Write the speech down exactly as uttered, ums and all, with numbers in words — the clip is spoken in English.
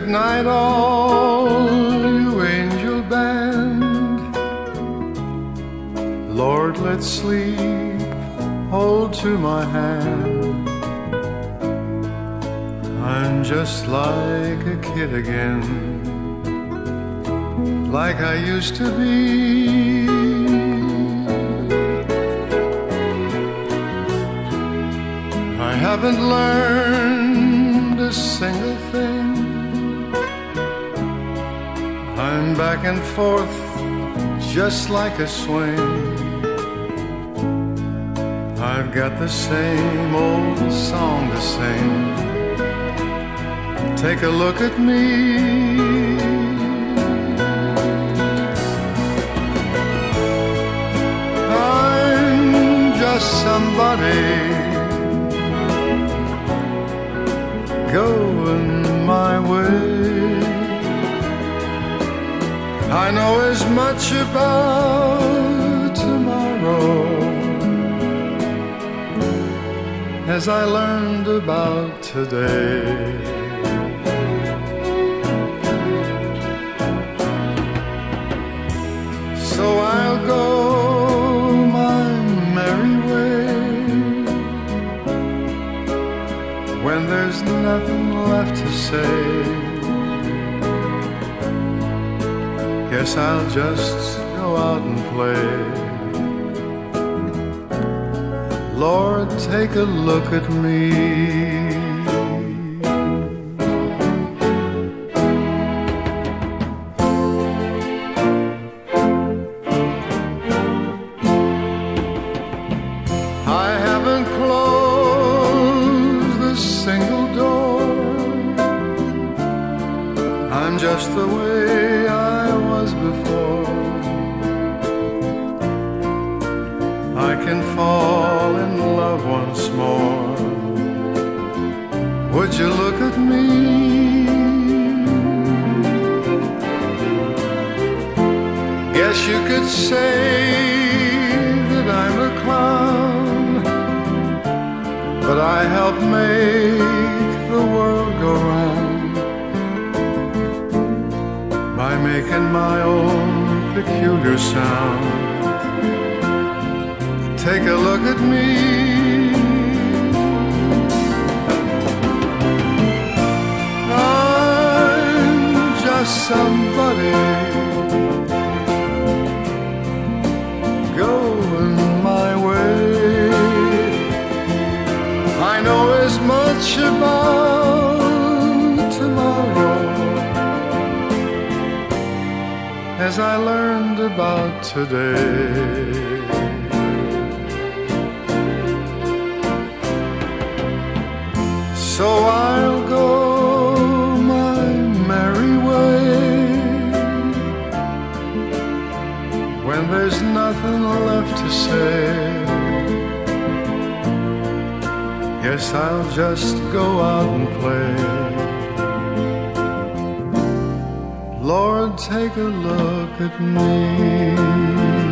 Good night, all you angel band. Lord, let's sleep, hold to my hand. I'm just like a kid again, like I used to be. I haven't learned a single thing. I'm back and forth just like a swing. I've got the same old song to sing. Take a look at me. I'm just somebody going my way. I know as much about tomorrow as I learned about today. So I'll go my merry way when there's nothing left to say. Guess I'll just go out and play. Lord, take a look at me. I haven't closed a single door. I'm just the way I was before. I can fall in love once more. Would you look at me? Guess you could say that I'm a clown, but I help make the world go round by making my own peculiar sound. Take a look at me. I'm just somebody going my way. I know as much about tomorrow as I learned about today. So I'll go my merry way when there's nothing left to say. Guess I'll just go out and play. Lord, take a look at me.